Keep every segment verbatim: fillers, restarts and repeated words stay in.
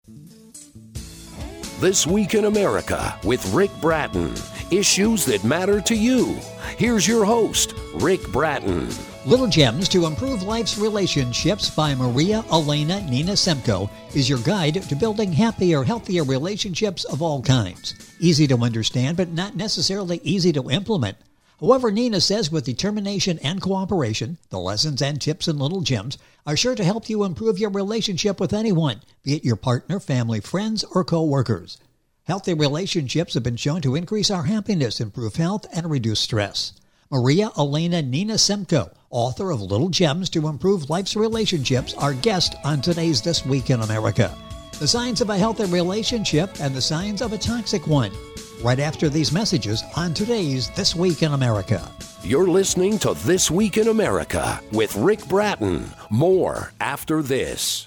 This Week in America with Rick Bratton. Issues that matter to you. Here's your host, Rick Bratton. Little Gems to Improve Life's Relationships by Maria Elena Nina Semko is your guide to building happier, healthier relationships of all kinds. Easy to understand, but not necessarily easy to implement. However, Nina says with determination and cooperation, the lessons and tips in Little Gems are sure to help you improve your relationship with anyone, be it your partner, family, friends, or co-workers. Healthy relationships have been shown to increase our happiness, improve health, and reduce stress. Maria Elena Nina Semko, author of Little Gems to Improve Life's Relationships, our guest on today's This Week in America. The signs of a healthy relationship and the signs of a toxic one. Right after these messages on today's This Week in America. You're listening to This Week in America with Rick Bratton. More after this.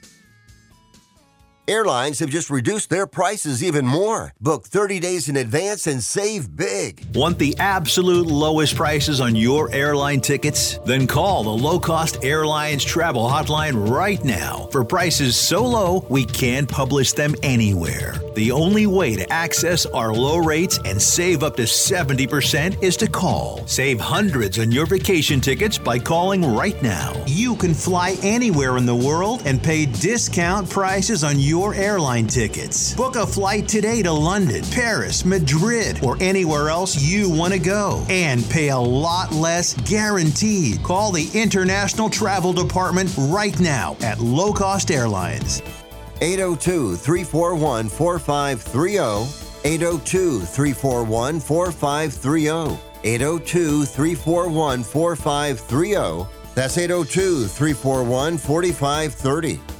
Airlines have just reduced their prices even more. Book thirty days in advance and save big. Want the absolute lowest prices on your airline tickets? Then call the Low Cost Airlines Travel Hotline right now for prices so low we can't publish them anywhere. The only way to access our low rates and save up to seventy percent is to call. Save hundreds on your vacation tickets by calling right now. You can fly anywhere in the world and pay discount prices on your Your airline tickets. Book a flight today to London, Paris, Madrid, or anywhere else you want to go and pay a lot less guaranteed. Call the International Travel Department right now at Low Cost Airlines. eight oh two, three four one, four five three oh, eight oh two, three four one, four five three oh, eight oh two, three four one, four five three oh. That's eight oh two, three four one, four five three oh.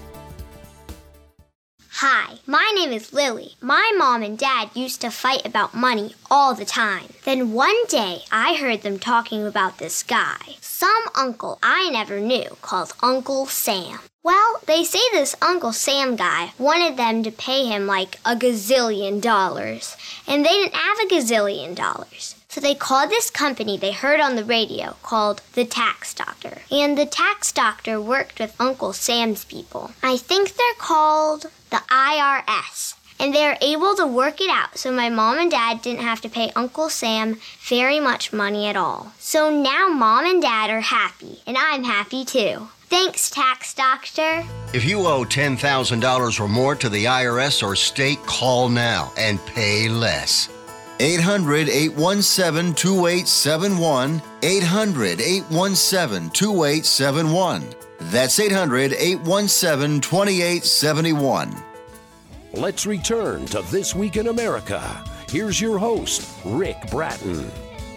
Hi, my name is Lily. My mom and dad used to fight about money all the time. Then one day, I heard them talking about this guy, some uncle I never knew, called Uncle Sam. Well, they say this Uncle Sam guy wanted them to pay him like a gazillion dollars, and they didn't have a gazillion dollars. So they called this company they heard on the radio called the Tax Doctor. And the Tax Doctor worked with Uncle Sam's people. I think they're called the I R S. And they were able to work it out so my mom and dad didn't have to pay Uncle Sam very much money at all. So now mom and dad are happy, and I'm happy too. Thanks, Tax Doctor. If you owe ten thousand dollars or more to the I R S or state, call now and pay less. eight hundred, eight one seven, two eight seven one. eight hundred, eight one seven, two eight seven one. That's eight hundred, eight one seven, two eight seven one. Let's return to This Week in America. Here's your host, Rick Bratton.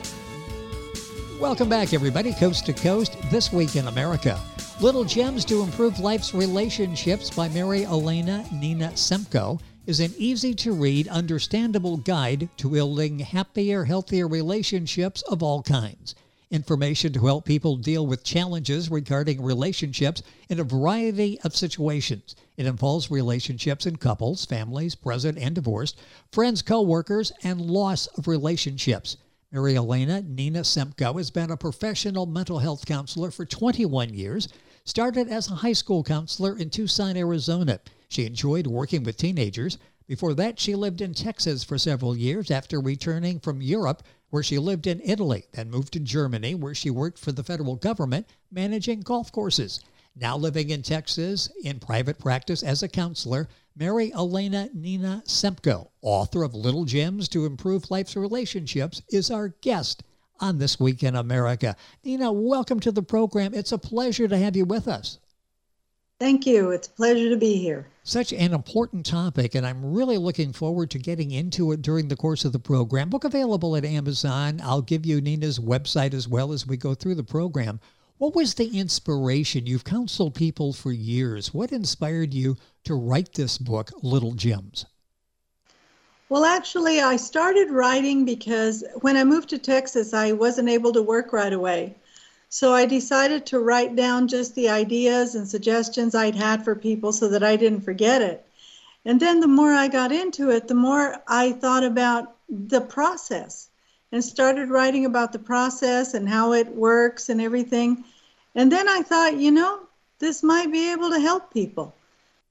Welcome back, everybody, coast to coast, This Week in America. Little Gems to Improve Life's Relationships by Mary Elena Nina Semko is an easy-to-read, understandable guide to building happier, healthier relationships of all kinds. Information to help people deal with challenges regarding relationships in a variety of situations. It involves relationships in couples, families, present and divorced, friends, co-workers, and loss of relationships. Mary Elena Nina Semko has been a professional mental health counselor for twenty-one years, started as a high school counselor in Tucson, Arizona. She enjoyed working with teenagers. Before that, she lived in Texas for several years after returning from Europe, where she lived in Italy, then moved to Germany, where she worked for the federal government, managing golf courses. Now living in Texas in private practice as a counselor, Mary Elena Nina Semko, author of Little Gems to Improve Life's Relationships, is our guest on This Week in America. Nina, welcome to the program. It's a pleasure to have you with us. Thank you. It's a pleasure to be here. Such an important topic, and I'm really looking forward to getting into it during the course of the program. Book available at Amazon. I'll give you Nina's website as well as we go through the program. What was the inspiration? You've counseled people for years. What inspired you to write this book, Little Gems? Well, actually, I started writing because when I moved to Texas, I wasn't able to work right away. So I decided to write down just the ideas and suggestions I'd had for people so that I didn't forget it. And then the more I got into it, the more I thought about the process and started writing about the process and how it works and everything. And then I thought, you know, this might be able to help people.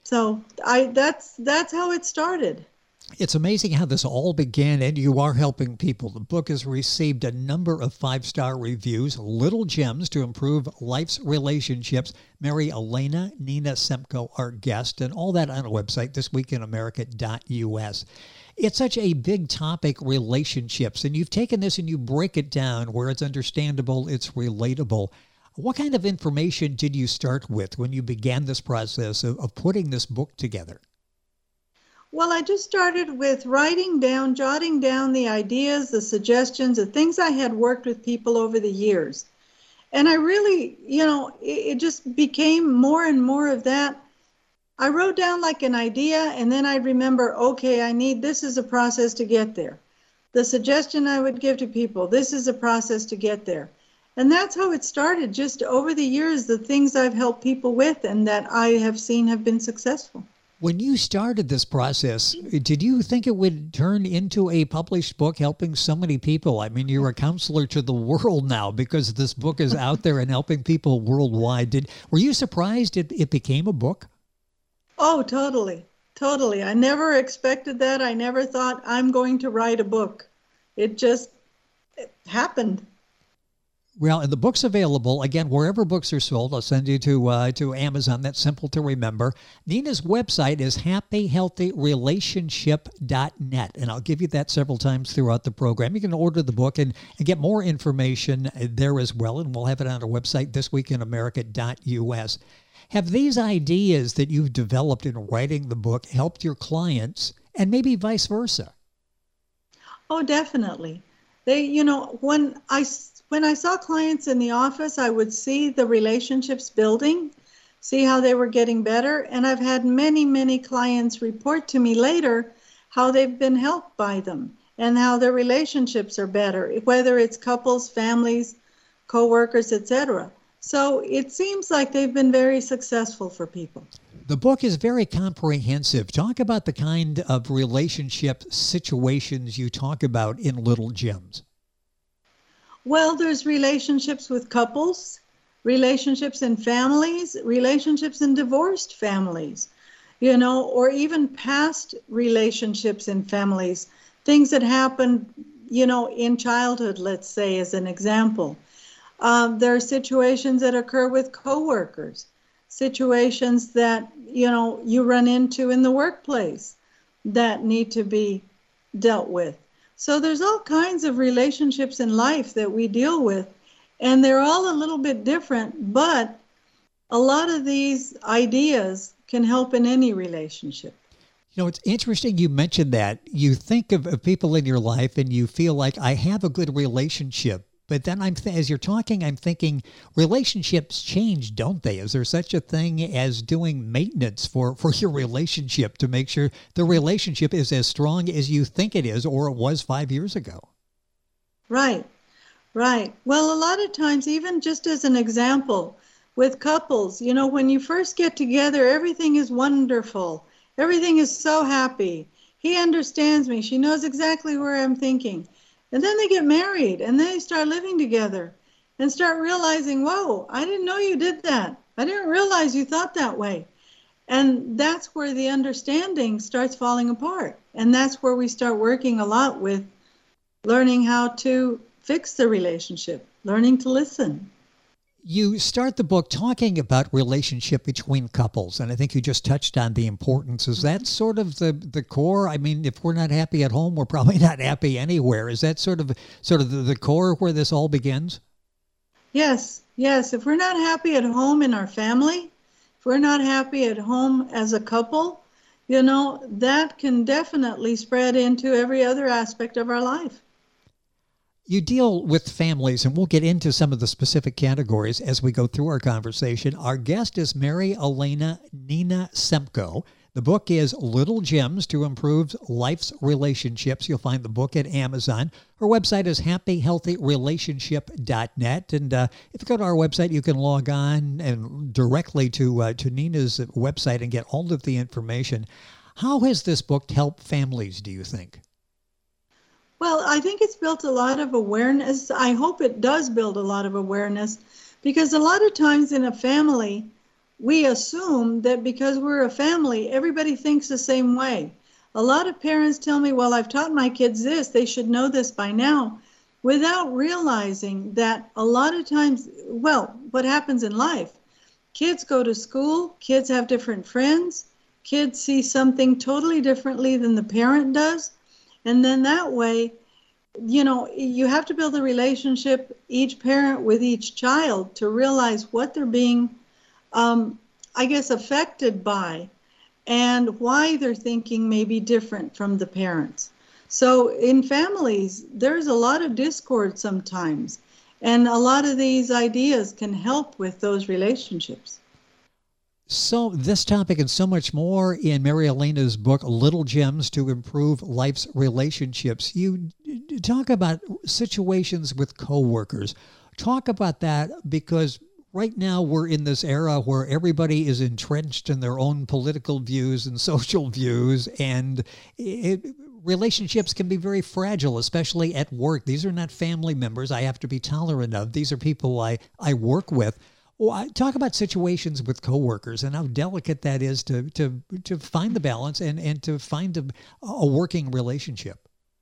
So I that's that's how it started. It's amazing how this all began, and you are helping people. The book has received a number of five-star reviews, Little Gems to Improve Life's Relationships. Mary Elena Nina Semko, our guest, and all that on our website, this week in america dot u s. It's such a big topic, relationships, and you've taken this and you break it down where it's understandable, it's relatable. What kind of information did you start with when you began this process of, of putting this book together? Well, I just started with writing down, jotting down the ideas, the suggestions, the things I had worked with people over the years. And I really, you know, it, it just became more and more of that. I wrote down like an idea, and then I'd remember, okay, I need, this is a process to get there. The suggestion I would give to people, this is a process to get there. And that's how it started, just over the years, the things I've helped people with and that I have seen have been successful. When you started this process, did you think it would turn into a published book helping so many people? I mean, you're a counselor to the world now because this book is out there and helping people worldwide. Did Were you surprised it, it became a book? Oh, totally. Totally. I never expected that. I never thought I'm going to write a book. It just it happened. Well, and the book's available, again, wherever books are sold. I'll send you to uh, to Amazon. That's simple to remember. Nina's website is happy healthy relationship dot net, and I'll give you that several times throughout the program. You can order the book and, and get more information there as well, and we'll have it on our website, this week in america dot u s. Have these ideas that you've developed in writing the book helped your clients, and maybe vice versa? Oh, definitely. They, you know, when I... When I saw clients in the office, I would see the relationships building, see how they were getting better. And I've had many, many clients report to me later how they've been helped by them and how their relationships are better, whether it's couples, families, coworkers, et cetera. So it seems like they've been very successful for people. The book is very comprehensive. Talk about the kind of relationship situations you talk about in Little Gems. Well, there's relationships with couples, relationships in families, relationships in divorced families, you know, or even past relationships in families, things that happened, you know, in childhood, let's say, as an example. Um, there are situations that occur with coworkers, situations that, you know, you run into in the workplace that need to be dealt with. So there's all kinds of relationships in life that we deal with, and they're all a little bit different, but a lot of these ideas can help in any relationship. You know, it's interesting you mentioned that. You think of, of people in your life and you feel like, I have a good relationship. But then I'm th- as you're talking, I'm thinking relationships change, don't they? Is there such a thing as doing maintenance for, for your relationship to make sure the relationship is as strong as you think it is or it was five years ago? Right, right. Well, a lot of times, even just as an example, with couples, you know, when you first get together, everything is wonderful. Everything is so happy. He understands me. She knows exactly where I'm thinking. And then they get married and they start living together and start realizing, whoa, I didn't know you did that. I didn't realize you thought that way. And that's where the understanding starts falling apart. And that's where we start working a lot with learning how to fix the relationship, learning to listen. You start the book talking about relationship between couples, and I think you just touched on the importance. Is that sort of the, the core? I mean, if we're not happy at home, we're probably not happy anywhere. Is that sort of sort of the, the core where this all begins? Yes, yes. If we're not happy at home in our family, if we're not happy at home as a couple, you know, that can definitely spread into every other aspect of our life. You deal with families, and we'll get into some of the specific categories as we go through our conversation. Our guest is Mary Elena Nina Semko. The book is Little Gems to Improve Life's Relationships. You'll find the book at Amazon. Her website is happy healthy relationship dot net. And uh, if you go to our website, you can log on and directly to, uh, to Nina's website and get all of the information. How has this book helped families, do you think? Well, I think it's built a lot of awareness. I hope it does build a lot of awareness because a lot of times in a family, we assume that because we're a family, everybody thinks the same way. A lot of parents tell me, well, I've taught my kids this, they should know this by now, without realizing that a lot of times, well, what happens in life, kids go to school, kids have different friends, kids see something totally differently than the parent does. And then that way, you know, you have to build a relationship, each parent with each child, to realize what they're being, um, I guess, affected by and why they're thinking may be different from the parents. So in families, there's a lot of discord sometimes, and a lot of these ideas can help with those relationships. So this topic and so much more in Mary Elena's book, Little Gems to Improve Life's Relationships. You talk about situations with coworkers. Talk about that, because right now we're in this era where everybody is entrenched in their own political views and social views, and it, relationships can be very fragile, especially at work. These are not family members I have to be tolerant of. These are people I, I work with. Well, talk about situations with coworkers and how delicate that is to to to find the balance and, and to find a, a working relationship.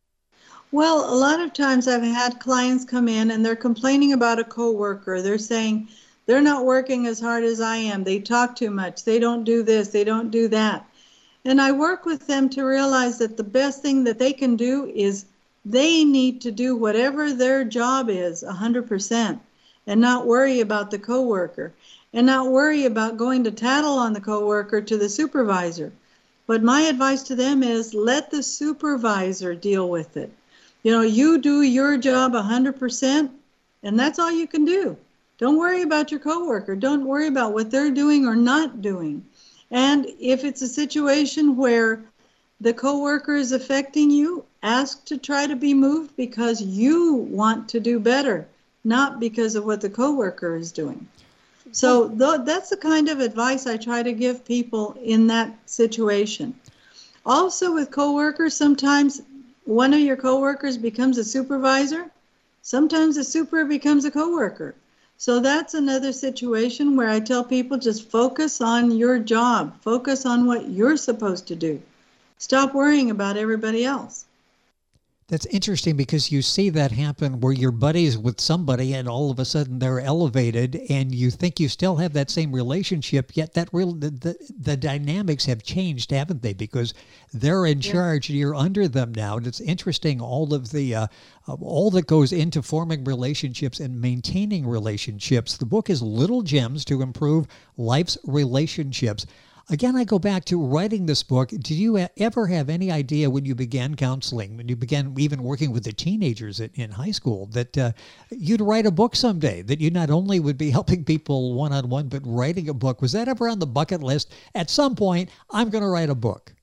Well, a lot of times I've had clients come in and they're complaining about a coworker. They're saying they're not working as hard as I am. They talk too much. They don't do this. They don't do that. And I work with them to realize that the best thing that they can do is they need to do whatever their job is one hundred percent. And not worry about the coworker, and not worry about going to tattle on the coworker to the supervisor. But my advice to them is let the supervisor deal with it. You know, you do your job one hundred percent, and that's all you can do. Don't worry about your coworker. Don't worry about what they're doing or not doing. And if it's a situation where the coworker is affecting you, ask to try to be moved because you want to do better, not because of what the coworker is doing. So th- that's the kind of advice I try to give people in that situation. Also with coworkers, sometimes one of your coworkers becomes a supervisor. Sometimes a super becomes a coworker. So that's another situation where I tell people just focus on your job. Focus on what you're supposed to do. Stop worrying about everybody else. That's interesting because you see that happen where you're buddies with somebody and all of a sudden they're elevated and you think you still have that same relationship, yet that real the, the, the dynamics have changed, haven't they? Because they're in yeah. charge and you're under them now. And it's interesting, all of the uh, all that goes into forming relationships and maintaining relationships. The book is Little Gems to Improve Life's Relationships. Again, I go back to writing this book. Did you ever have any idea when you began counseling, when you began even working with the teenagers at, in high school, that uh, you'd write a book someday, that you not only would be helping people one-on-one, but writing a book? Was that ever on the bucket list? At some point, I'm going to write a book.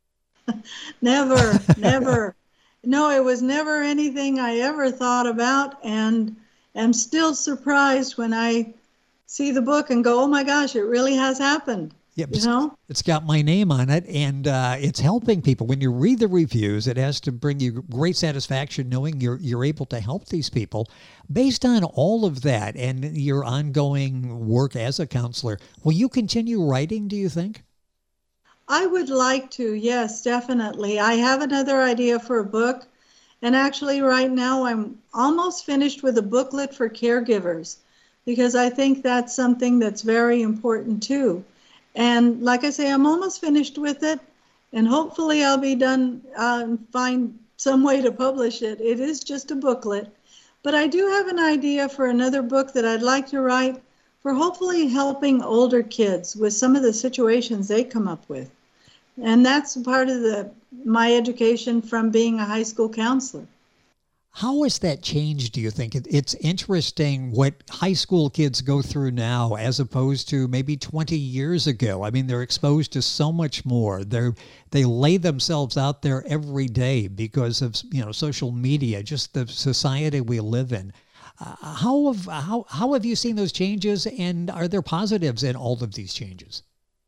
Never, never. No, it was never anything I ever thought about, and am still surprised when I see the book and go, oh my gosh, it really has happened. Yeah, you know? It's got my name on it, and uh, it's helping people. When you read the reviews, it has to bring you great satisfaction knowing you're you're able to help these people. Based on all of that and your ongoing work as a counselor, will you continue writing, do you think? I would like to, yes, definitely. I have another idea for a book, and actually right now I'm almost finished with a booklet for caregivers, because I think that's something that's very important too. And like I say, I'm almost finished with it, and hopefully I'll be done uh, and find some way to publish it. It is just a booklet. But I do have an idea for another book that I'd like to write for hopefully helping older kids with some of the situations they come up with. And that's part of the my education from being a high school counselor. How has that changed, do you think? It's interesting what high school kids go through now as opposed to maybe twenty years ago. I mean, they're exposed to so much more. They they lay themselves out there every day because of, you know, social media, just the society we live in. Uh, how have how how have you seen those changes, and are there positives in all of these changes?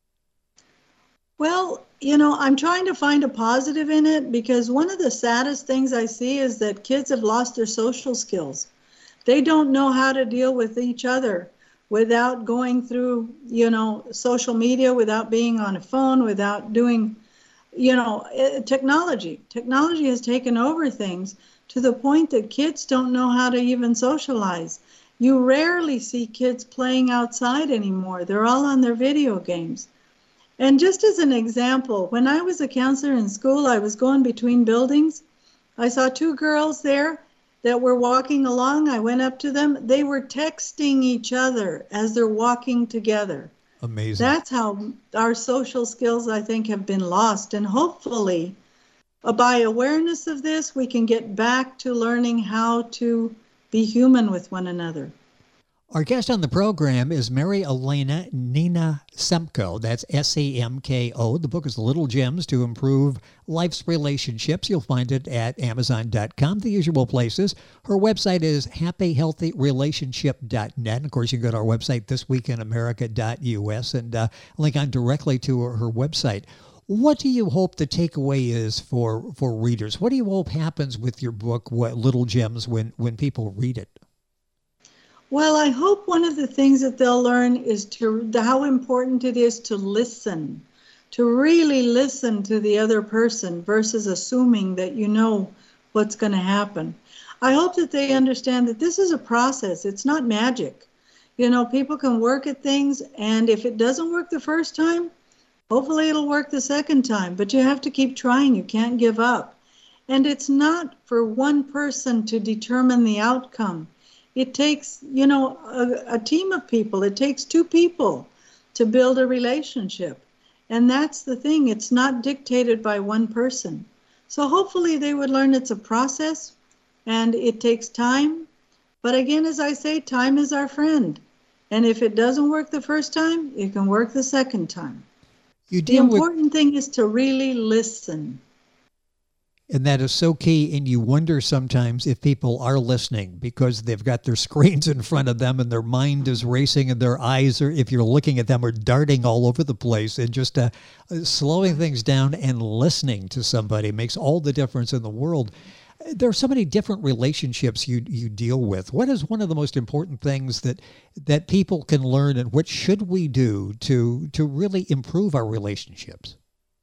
Well, you know, I'm trying to find a positive in it, because one of the saddest things I see is that kids have lost their social skills. They don't know how to deal with each other without going through, you know, social media, without being on a phone, without doing, you know, technology. Technology has taken over things to the point that kids don't know how to even socialize. You rarely see kids playing outside anymore. They're all on their video games. And just as an example, when I was a counselor in school, I was going between buildings. I saw two girls there that were walking along. I went up to them. They were texting each other as they're walking together. Amazing. That's how our social skills, I think, have been lost. And hopefully, uh, by awareness of this, we can get back to learning how to be human with one another. Our guest on the program is Mary Elena Nina Semko. That's S E M K O. The book is Little Gems to Improve Life's Relationships. You'll find it at amazon dot com, the usual places. Her website is happy healthy relationship dot net. And of course, you can go to our website, this week in america dot u s, and uh, link on directly to her, her website. What do you hope the takeaway is for, for readers? What do you hope happens with your book, what, Little Gems, when, when people read it? Well, I hope one of the things that they'll learn is to how important it is to listen, to really listen to the other person versus assuming that you know what's going to happen. I hope that they understand that this is a process. It's not magic. You know, people can work at things, and if it doesn't work the first time, hopefully it'll work the second time, but you have to keep trying. You can't give up. And it's not for one person to determine the outcome. It takes, you know, a, a team of people. It takes two people to build a relationship. And that's the thing. It's not dictated by one person. So hopefully they would learn it's a process and it takes time. But again, as I say, time is our friend. And if it doesn't work the first time, it can work the second time. You the deal important with... thing is to really listen. And that is so key, and you wonder sometimes if people are listening because they've got their screens in front of them and their mind is racing and their eyes, are, if you're looking at them, are darting all over the place. And just uh, slowing things down and listening to somebody makes all the difference in the world. There are so many different relationships you you deal with. What is one of the most important things that that people can learn, and what should we do to to really improve our relationships?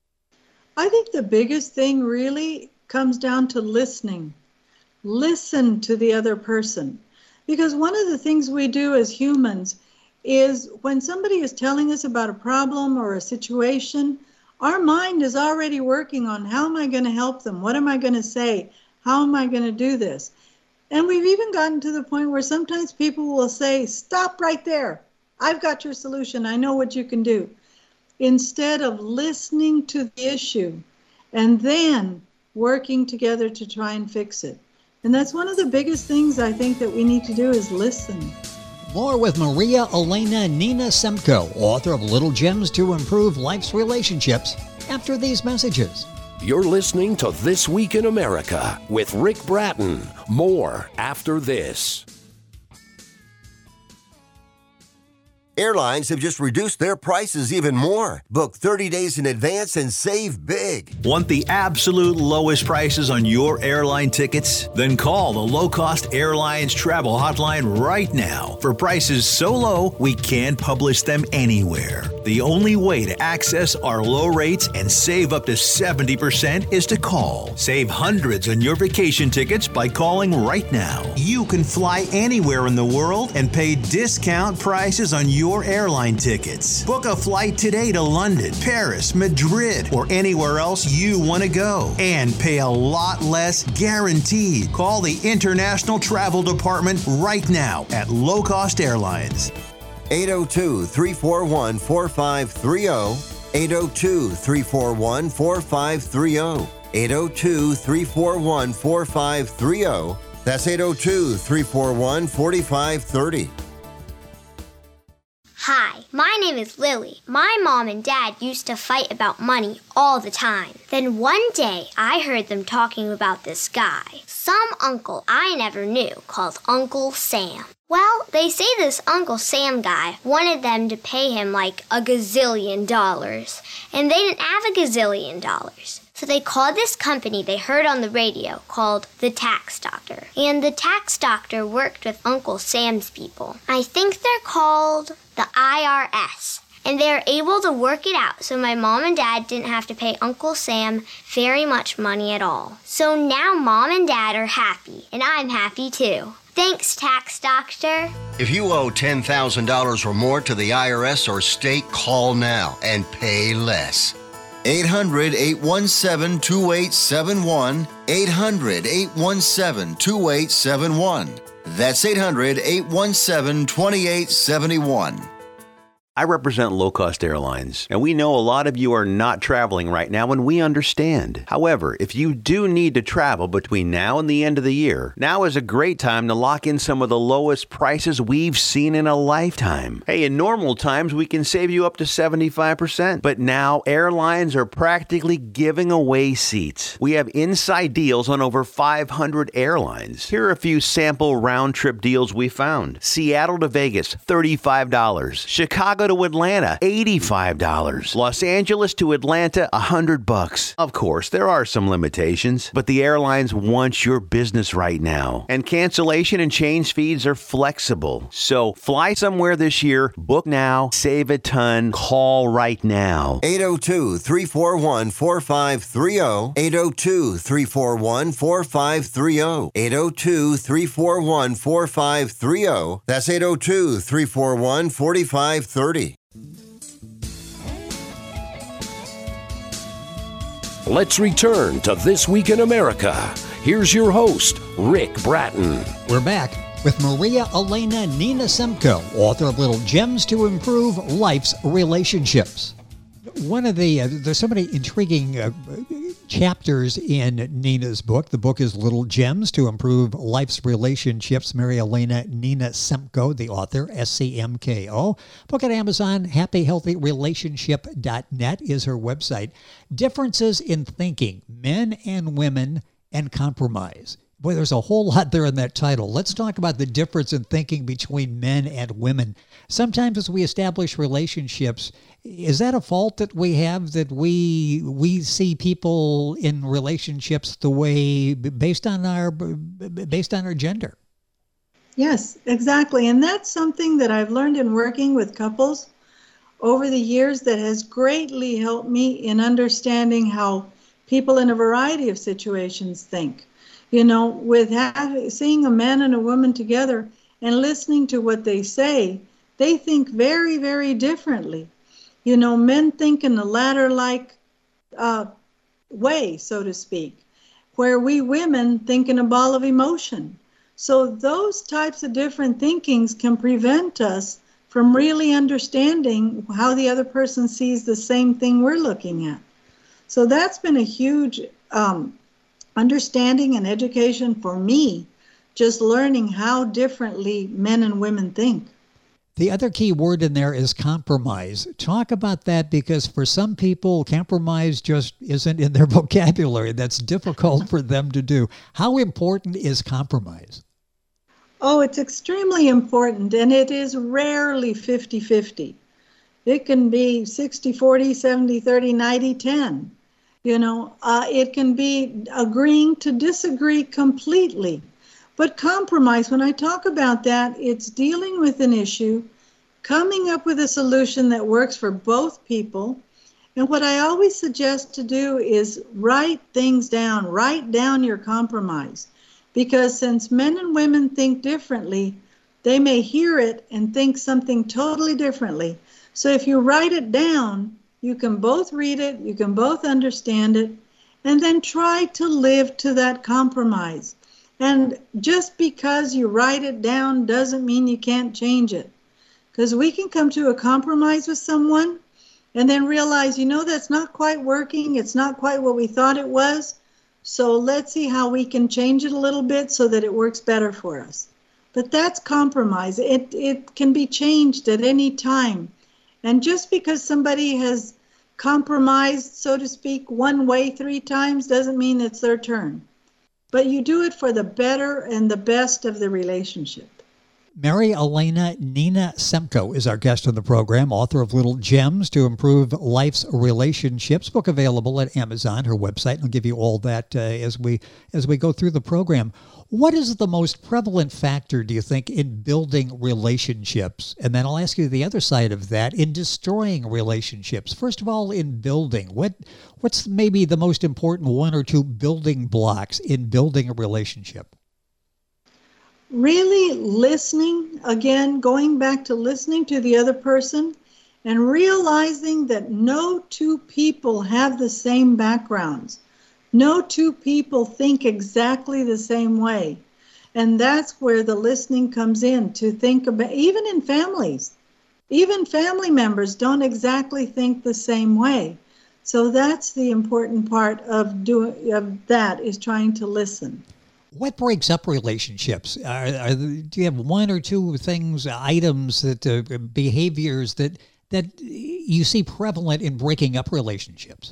I think the biggest thing really comes down to listening. Listen to the other person. Because one of the things we do as humans is when somebody is telling us about a problem or a situation, our mind is already working on how am I going to help them? What am I going to say? How am I going to do this? And we've even gotten to the point where sometimes people will say, stop right there. I've got your solution. I know what you can do. Instead of listening to the issue and then working together to try and fix it. And that's one of the biggest things I think that we need to do is listen. More with Maria Elena Nina Semko, author of Little Gems to Improve Life's Relationships, after these messages. You're listening to This Week in America with Rick Bratton. More after this. Airlines have just reduced their prices even more. Book thirty days in advance and save big. Want the absolute lowest prices on your airline tickets? Then call the Low Cost Airlines Travel Hotline right now for prices so low we can't publish them anywhere. The only way to access our low rates and save up to seventy percent is to call. Save hundreds on your vacation tickets by calling right now. You can fly anywhere in the world and pay discount prices on your Your airline tickets. Book a flight today to London, Paris, Madrid, or anywhere else you want to go and pay a lot less guaranteed. Call the International Travel Department right now at Low Cost Airlines. eight oh two, three four one, four five three oh, eight oh two, three four one, four five three oh, eight oh two, three four one, four five three oh. That's eight oh two, three four one, four five three oh. Hi, my name is Lily. My mom and dad used to fight about money all the time. Then one day, I heard them talking about this guy, some uncle I never knew, called Uncle Sam. Well, they say this Uncle Sam guy wanted them to pay him like a gazillion dollars, and they didn't have a gazillion dollars. So they called this company they heard on the radio called the Tax Doctor. And the Tax Doctor worked with Uncle Sam's people. I think they're called the I R S. And they were able to work it out so my mom and dad didn't have to pay Uncle Sam very much money at all. So now mom and dad are happy, and I'm happy too. Thanks, Tax Doctor. If you owe ten thousand dollars or more to the I R S or state, call now and pay less. eight hundred, eight one seven, two eight seven one. eight hundred, eight one seven, two eight seven one. That's eight hundred, eight one seven, two eight seven one. I represent Low Cost Airlines, and we know a lot of you are not traveling right now, and we understand. However, if you do need to travel between now and the end of the year, now is a great time to lock in some of the lowest prices we've seen in a lifetime. Hey, in normal times, we can save you up to seventy-five percent, but now airlines are practically giving away seats. We have inside deals on over five hundred airlines. Here are a few sample round-trip deals we found. Seattle to Vegas, thirty-five dollars. Chicago to Atlanta, eighty-five dollars. Los Angeles to Atlanta, one hundred bucks. Of course, there are some limitations, but the airlines want your business right now. And cancellation and change fees are flexible. So fly somewhere this year, book now, save a ton, call right now. eight oh two, three four one, four five three oh. eight oh two, three four one, four five three oh. eight oh two, three four one, four five three oh. That's eight oh two, three four one, four five three oh. Let's return to This Week in America. Here's your host, Rick Bratton. We're back with Maria Elena Nina Semko, author of Little Gems to Improve Life's Relationships. One of the, uh, there's so many intriguing uh, chapters in Nina's book. The book is Little Gems to Improve Life's Relationships. Maria Elena Nina Semko, the author, S C M K O. Book at Amazon. happy healthy relationship dot net is her website. Differences in thinking, men and women, and compromise. Boy, there's a whole lot there in that title. Let's talk about the difference in thinking between men and women. Sometimes as we establish relationships, is that a fault that we have, that we we see people in relationships the way based on our based on our gender? Yes, exactly. And that's something that I've learned in working with couples over the years that has greatly helped me in understanding how people in a variety of situations think. You know, with having, seeing a man and a woman together and listening to what they say, they think very, very differently. You know, men think in a ladder-like uh, way, so to speak, where we women think in a ball of emotion. So those types of different thinkings can prevent us from really understanding how the other person sees the same thing we're looking at. So that's been a huge um, understanding and education for me, just learning how differently men and women think. The other key word in there is compromise. Talk about that, because for some people, compromise just isn't in their vocabulary. That's difficult for them to do. How important is compromise? Oh, it's extremely important, and it is rarely fifty-fifty. It can be sixty forty, seventy thirty, ninety ten. You know, uh, it can be agreeing to disagree completely. But compromise, when I talk about that, it's dealing with an issue, coming up with a solution that works for both people. And what I always suggest to do is write things down, write down your compromise. Because since men and women think differently, they may hear it and think something totally differently. So if you write it down, you can both read it, you can both understand it, and then try to live to that compromise. And just because you write it down doesn't mean you can't change it. Because we can come to a compromise with someone and then realize, you know, that's not quite working, it's not quite what we thought it was, so let's see how we can change it a little bit so that it works better for us. But that's compromise. It, it can be changed at any time. And just because somebody has compromised, so to speak, one way three times doesn't mean it's their turn. But you do it for the better and the best of the relationship. Mary Elena Nina Semko is our guest on the program, author of Little Gems to Improve Life's Relationships, book available at Amazon, her website. I'll give you all that uh, as we as we go through the program. What is the most prevalent factor, do you think, in building relationships? And then I'll ask you the other side of that, in destroying relationships. First of all, in building, what what's maybe the most important one or two building blocks in building a relationship? Really listening, again, going back to listening to the other person and realizing that no two people have the same backgrounds. No two people think exactly the same way. And that's where the listening comes in, to think about, even in families, even family members don't exactly think the same way. So that's the important part of doing of that, is trying to listen. What breaks up relationships? Are, are, do you have one or two things, items, that uh, behaviors that that you see prevalent in breaking up relationships?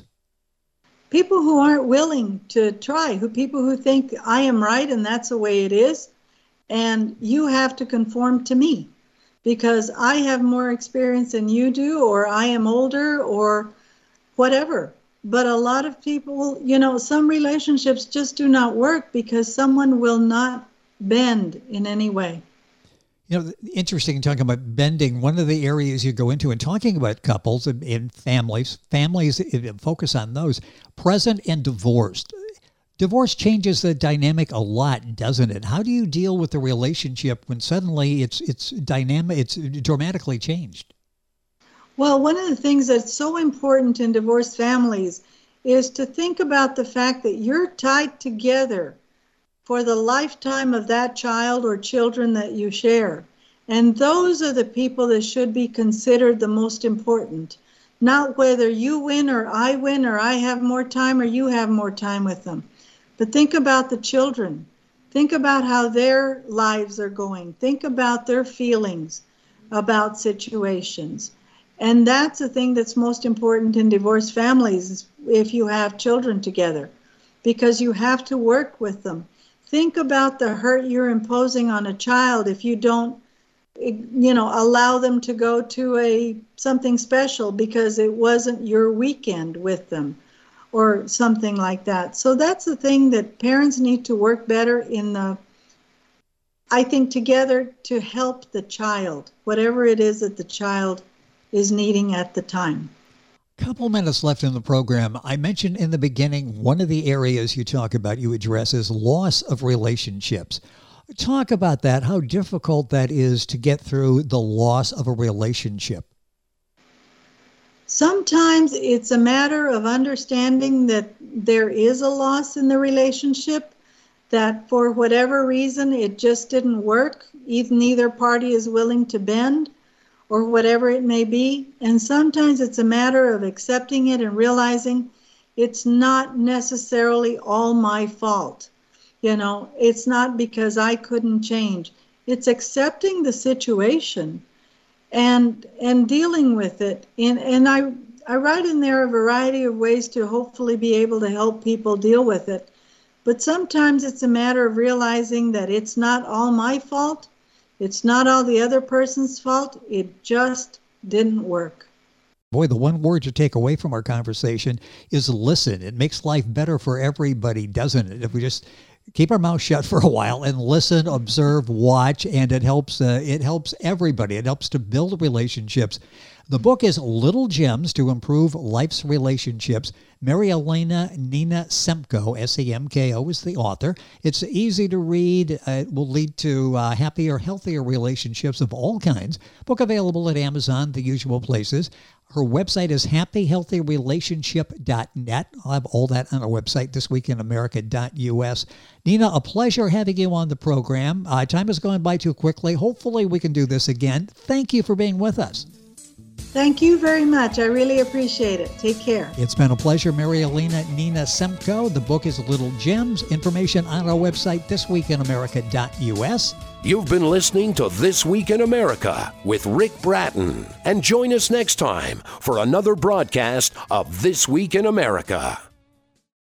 People who aren't willing to try, who people who think I am right and that's the way it is, and you have to conform to me because I have more experience than you do, or I am older, or whatever. But a lot of people, you know, some relationships just do not work because someone will not bend in any way. You know, interesting talking about bending. One of the areas you go into in talking about couples and, and families, families, focus on those, present and divorced. Divorce changes the dynamic a lot, doesn't it? How do you deal with the relationship when suddenly it's it's dynamic, it's dramatically changed? Well, one of the things that's so important in divorced families is to think about the fact that you're tied together for the lifetime of that child or children that you share. And those are the people that should be considered the most important. Not whether you win or I win or I have more time or you have more time with them. But think about the children. Think about how their lives are going. Think about their feelings about situations. And that's the thing that's most important in divorced families, is if you have children together, because you have to work with them. Think about the hurt you're imposing on a child if you don't, you know, allow them to go to a something special because it wasn't your weekend with them or something like that. So that's the thing that parents need to work better in the, I think, together to help the child, whatever it is that the child is needing at the time. Couple minutes left in the program. I mentioned in the beginning, one of the areas you talk about, you address, is loss of relationships. Talk about that, how difficult that is to get through the loss of a relationship. Sometimes it's a matter of understanding that there is a loss in the relationship, that for whatever reason it just didn't work. Either neither party is willing to bend, or whatever it may be. And sometimes it's a matter of accepting it and realizing it's not necessarily all my fault. You know, it's not because I couldn't change. It's accepting the situation and and dealing with it. And, and I, I write in there a variety of ways to hopefully be able to help people deal with it. But sometimes it's a matter of realizing that it's not all my fault. It's not all the other person's fault. It just didn't work. Boy, the one word to take away from our conversation is listen. It makes life better for everybody, doesn't it? If we just keep our mouth shut for a while and listen, observe, watch, and it helps uh, it helps everybody. It helps to build relationships. The book is Little Gems to Improve Life's Relationships. Mary Elena Nina Semko, S E M K O, is the author. It's easy to read. Uh, it will lead to uh, happier, healthier relationships of all kinds. Book available at Amazon, the usual places. Her website is happy healthy relationship dot net. I'll have all that on our website, this week in america dot U S. Nina, a pleasure having you on the program. Uh, time is going by too quickly. Hopefully we can do this again. Thank you for being with us. Thank you very much. I really appreciate it. Take care. It's been a pleasure. Mary Elena Nina Semko. The book is Little Gems. Information on our website, this week in america dot U S. You've been listening to This Week in America with Rick Bratton. And join us next time for another broadcast of This Week in America.